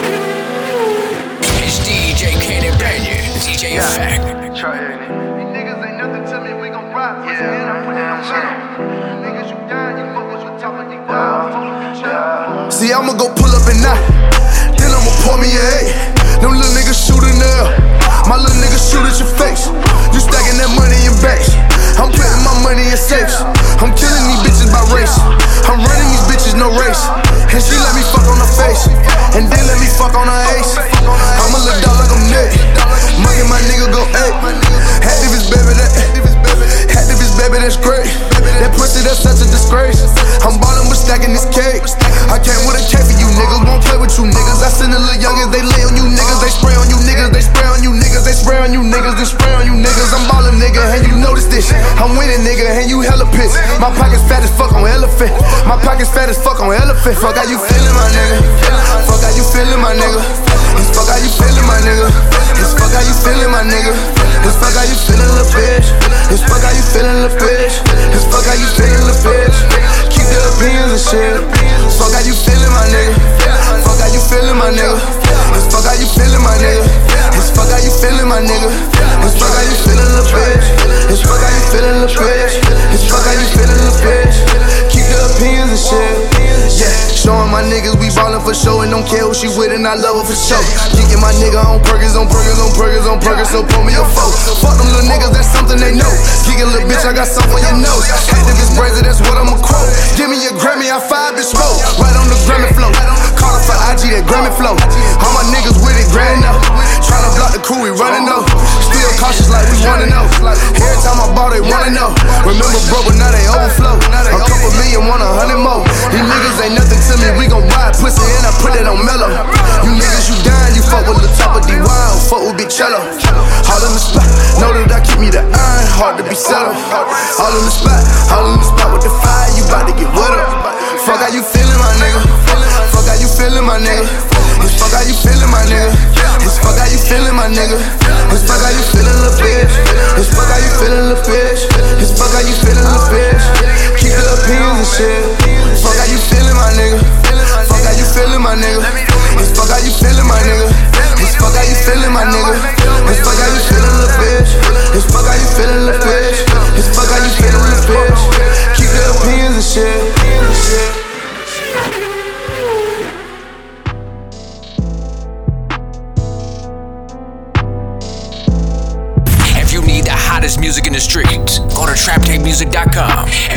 It's DJ Cannon Banya, DJ Effect. These niggas ain't nothing to me, we gon' ride. Yeah, I'm putting on metal. Niggas, you dying, you fuck with your top of your wild. See, I'ma go pull up and knock. Then I'ma pour me a eight. Them little niggas shootin' up. My little niggas shoot at your face. You stacking that money in banks. I'm putting my money in safes. I'm killing these bitches by race. I'm running these bitches, no race. And she let me fuck on her face. And then let me fuck on her ace. I'm a little dog like I'm Nick. Mugging my nigga go eight. Activist baby, activist baby, that's great. That pussy, that's such a disgrace. I'm ballin' with stacking this cake. I came with a K for you niggas, won't play with you niggas. I send the little youngins, they lay on you niggas. They spray on you niggas, they spray on you niggas. They spray on you niggas, they spray on you niggas. I'm ballin' nigga, and you notice this. I'm winning nigga, and you hella pissed. My pockets fat as fuck on elephant. My pockets fat as fuck on elephant. Fuck how you feelin', my nigga. Fuck how you feelin', my nigga. It's fuck how you feelin', my nigga. It's fuck how you feelin', my nigga. It's fuck how you feelin', little bitch. It's fuck how you feelin', little bitch. It's fuck how you feelin', little bitch. Keep the opinions and shit. Fuck how you feelin', my nigga. Fuck how you feelin', my nigga. It's fuck how you feelin', my nigga. It's fuck how you feelin', my nigga. It's fuck how you feelin', little bitch. It's fuck how you feelin', little bitch. It's fuck how you feelin', little bitch. Keep the opinions and shit. Yeah, showing my niggas we ballin' for show and don't care who she with and I love her for show. Kicking my nigga on Perkins, on Perkins, on Perkins, on Perkins, so pull me a foe. Fuck them little niggas, that's something they know. Kicking little bitch, I got something on your nose. Activist brazen, that's what I'ma quote. Give me a Grammy, I 5 and smoke. Right on the Grammy flow. Call her for IG, that Grammy flow. All my niggas with it, grand up. Tryna block the crew, we running though. Still cautious like we wanna know. Every time I ball, they wanna know. Remember broke, but now they overflow. A couple million, want 100 more. These niggas ain't nothing to me, we gon' ride pussy and I put it on mellow. You niggas, you dying, you fuck with the top of the wild, fuck with Big Cello. All in the spot, know that I keep me the iron, hard to be settled. All in the spot with the fire, you bout to get wet up. Fuck how you feelin', my nigga. Fuck how you feelin', my nigga. It's fuck how you feelin', my nigga. It's fuck how you feelin', my nigga. It's fuck how you feelin', little bitch. It's fuck how you feelin', little bitch. It's fuck how you feelin', little bitch. Keep the opinions and shit. Fuck how you feelin', my nigga. Fuck how you feelin', my nigga. It's fuck how you feelin', my nigga. It's fuck how you feelin', my nigga. It's fuck how you feelin', little bitch. It's fuck how you feelin', little bitch. It's fuck how you feelin', little bitch. Keep the opinions and shit. If you need the hottest music in the streets, go to TrapTapeMusic.com